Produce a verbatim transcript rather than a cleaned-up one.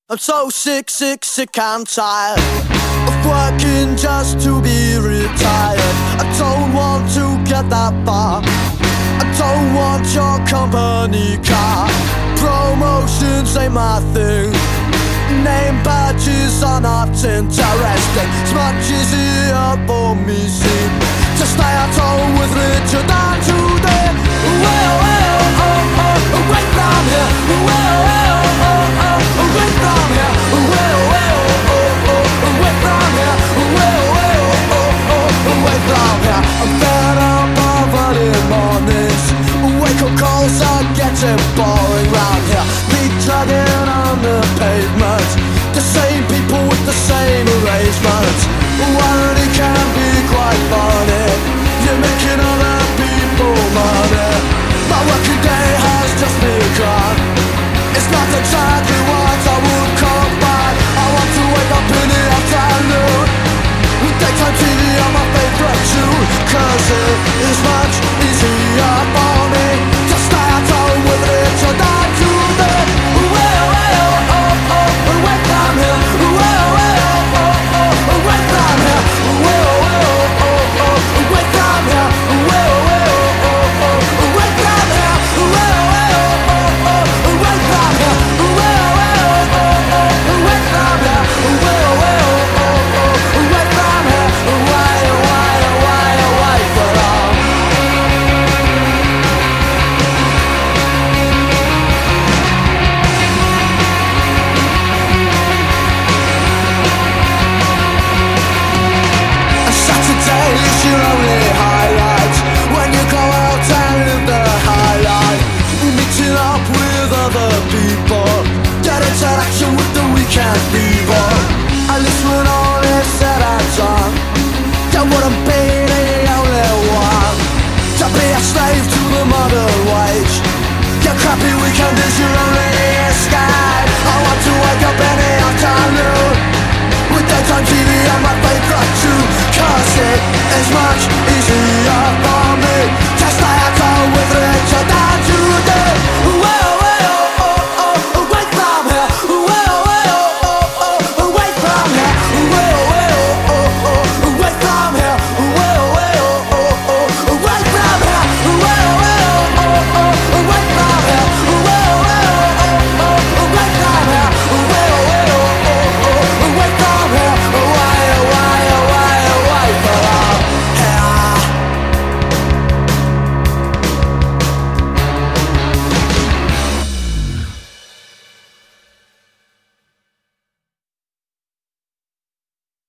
I'm so sick, sick, sick and tired of working just to be retired. I don't want to get that far. I don't want your company car. Promotions ain't my thing. Name badges are not interesting. It's much easier for me, see, to stay at home with Richard than today. Well, well, oh, oh, away from here. Well, well, oh, oh, away from here. Well, well, oh, oh, away from here. Well, well, oh, oh, away from here. I'm fed up of early mornings. Wake-up calls are getting boring round here. Feet dragging on the pavement, the same people with the same arrangements. Irony can be quite funny. You're making other people money. My working day has just begun. It's not exactly what I would call bad. I want to wake up in the afternoon. Daytime T V on my favorite tune, cause it is much easier for me to stay at home with Richard than to the well, well, oh, oh, away from here. Well, well, oh, oh, away from here. Well, well, oh, oh, away from here. Well, well, oh, oh, away from here. Well, well, oh, oh, away from here. Well, well, oh, oh, away from here. Well, well, oh, oh, away from here. Why, why, why, why for all? A Saturday is your only highlight when you go out and live the highlight. Meeting up with other people, get interaction with the weekend fever. At least when all is said and done, you wouldn't be the only one to be a slave to the modern wage. Your crappy weekend is your only escape.